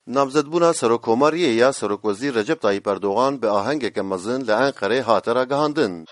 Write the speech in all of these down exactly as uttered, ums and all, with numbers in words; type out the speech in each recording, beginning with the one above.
Namzedbûna Serokkomariyê ya Serokwezîr Recep Tayyip Erdogan bi ahengeke mezin li Enqereyê hate ragihandin.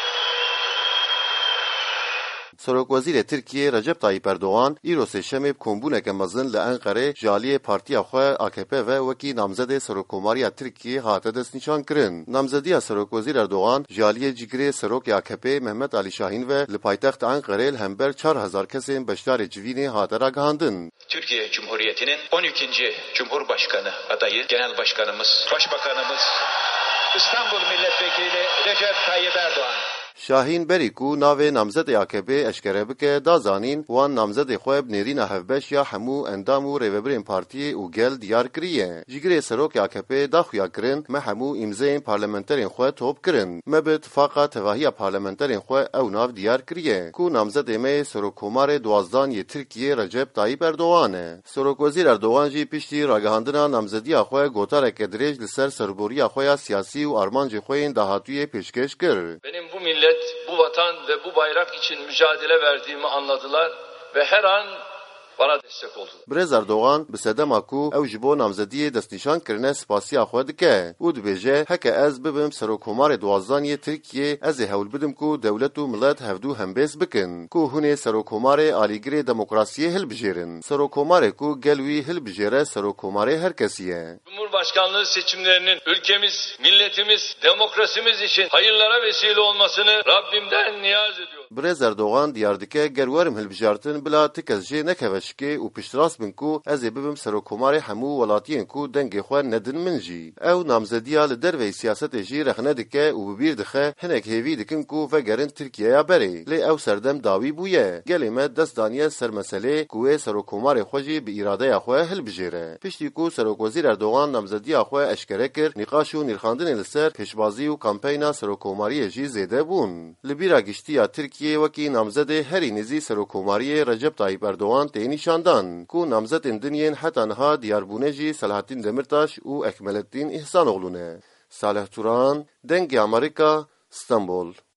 Serokwezîrê Tirkiyeyê Recep Tayyip Erdogan îro sêşemê kombûneke mezin li Enqereyê ji aliyê partiya xwe A K P ve wekî namzedê Serokkomariya Tirkiyeyê hate destnîşan kirin. Namzediya Serokwezîr Erdogan ji aliyê cîgirê Serokê A K P Mehmet Ali Şahin ve li paytexta Enqereyê li hember çar hezar kesên beşdarê civînê hate ragihandin. Türkiye Cumhuriyeti'nin on ikinci Cumhurbaşkanı adayı Genel Başkanımız, Başbakanımız, İstanbul Milletvekili Recep Tayyip Erdoğan. Şahin berî ku navê namzedê A K P eşkere bike da zanîn wan namzedê xwe bi nêrîna hevbeş ya hemû endam û rêveberên partiyê û gel diyar kiriye. Jîgirê Serokê A K P daxuya kirin me hemû îmzeyên parlamenterên xwe top kirin. Me bi tifaqa tevahiya parlamenterên xwe ew nav diyar kiriye ku namzedê me Serokkomarê Duwazdaniyê Tirkiyeyê Recep Tayyip Erdogan e. Serokwezîr Erdogan jî piştî ragihandina namzediya xwe gotareke dirêj li ser serboriya xwe ya siyasî û armancê xwe yên dahatûyê pêşkêş kir. Benim bu millet, bu vatan ve bu bayrak için mücadele verdiğimi anladılar ve her an bana destek oldu. Birêz Erdogan bi sedema ku ew ji bo namzediyê destnîşan kirine spasiya xwe dike û dibêje heke ez bibim Serokkomarê Duwazdaniyê Tirkiyeyê ez ê hewl bidim ku dewlet û millet hevdû hembêz bikin ku hûn ê Serokkomarê alîgirê demokrasiyê hilbijêrin. Serokkomarê ku gel wî hilbijêre Serokkomarê herkesî ye. Cumhurbaşkanlığı seçimlerinin ülkemiz, milletimiz, demokrasimiz için hayırlara vesile olmasını Rabbimden niyaz ediyorum. Birêz Erdogan diyar dike ger werim hilbijartin bila ti kes jê nekeve şikê û piştrast bin ku ez ê bibim Serokkomarê hemû welatiyên ku dengê xwe nedin min jî. Ew namzediya li derveyê siyasetê jî rexne dike û bi bîr dixe hinek hêvî dikin ku vegerin Tirkiyeya berê. Lê ew serdem dawî bûye. Gelê me dest daniye ser meselê ku wê Serokkomarê xwe jî bi îradeya xwe hilbijêre. Piştî ku Serokwezîr Erdogan namzediya xwe eşkere kir, nîqaş û nîrxandinê li ser pêşbazî û kampeyna Serokkomariyê jî zêde bûn. Li bîra giştiya Tirkiyeyê wekî namzedê herî nêzî Serokkomariyê Recep Tayyip Erdogan tê nîşandan ku namzedên dinyên heta niha diyarbûne jî Selahattin Demirtaş û Ekmelettin Ihsanoğlu ne. Salih Turan, Dengê Amerîka, İstanbul.